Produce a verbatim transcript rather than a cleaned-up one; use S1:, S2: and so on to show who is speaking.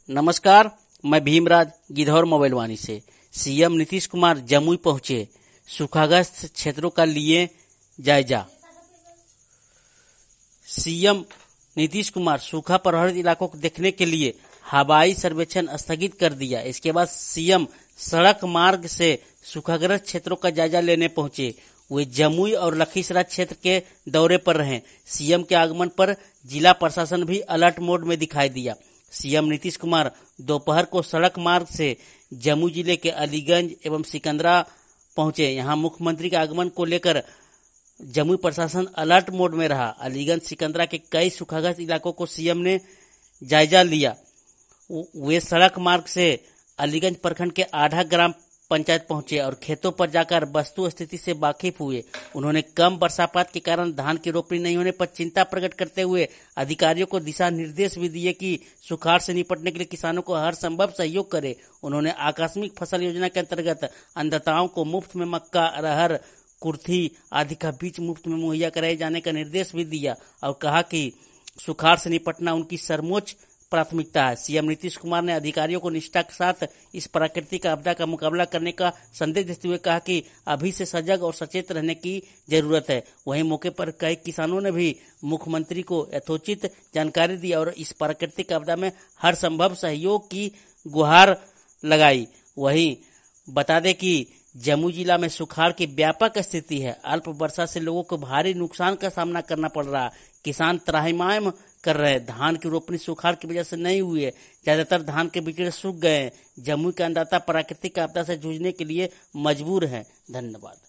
S1: नमस्कार, मैं भीमराज गिधौर मोबाइल वाणी से। सीएम नीतीश कुमार जमुई पहुंचे, सूखाग्रस्त क्षेत्रों का लिए जायजा। सीएम नीतीश कुमार सूखा प्रभावित इलाकों को देखने के लिए हवाई सर्वेक्षण स्थगित कर दिया। इसके बाद सीएम सड़क मार्ग से सूखाग्रस्त क्षेत्रों का जायजा लेने पहुंचे। वे जमुई और लखीसराय क्षेत्र के दौरे पर रहे। सीएम के आगमन पर जिला प्रशासन भी अलर्ट मोड में दिखाई दिया। सीएम नीतीश कुमार दोपहर को सड़क मार्ग से जमुई जिले के अलीगंज एवं सिकंदरा पहुंचे। यहां मुख्यमंत्री के आगमन को लेकर जमुई प्रशासन अलर्ट मोड में रहा। अलीगंज सिकंदरा के कई सूखाग्रस्त इलाकों को सीएम ने जायजा लिया। वे सड़क मार्ग से अलीगंज प्रखंड के आधा ग्राम पंचायत पहुंचे और खेतों पर जाकर वस्तु स्थिति से वाकिफ हुए। उन्होंने कम वर्षापात के कारण धान की रोपनी नहीं होने पर चिंता प्रकट करते हुए अधिकारियों को दिशा निर्देश भी दिए कि सुखाड़ से निपटने के लिए किसानों को हर संभव सहयोग करे। उन्होंने आकस्मिक फसल योजना के अंतर्गत अन्नदाताओं को मुफ्त में मक्का, अरहर, कुर्थी आदि का बीज मुफ्त में मुहैया कराए जाने का निर्देश भी दिया और कहा कि सुखाड़ से निपटना उनकी सर्वोच्च प्राथमिकता है। सीएम नीतीश कुमार ने अधिकारियों को निष्ठा के साथ इस प्राकृतिक आपदा का मुकाबला करने का संदेश देते हुए कहा कि अभी से सजग और सचेत रहने की जरूरत है। वहीं मौके पर कई किसानों ने भी मुख्यमंत्री को यथोचित जानकारी दी और इस प्राकृतिक आपदा में हर संभव सहयोग की गुहार लगाई। वहीं बता दें कि जमुई जिला में सुखाड़ की व्यापक स्थिति है। अल्प वर्षा से लोगों को भारी नुकसान का सामना करना पड़ रहा है। किसान त्राहिमाम कर रहे हैं। धान की रोपनी सुखाड़ की वजह से नहीं हुई है। ज्यादातर धान के बिचड़े सूख गए हैं। जमुई के अन्नदाता प्राकृतिक आपदा से जूझने के लिए मजबूर हैं। धन्यवाद।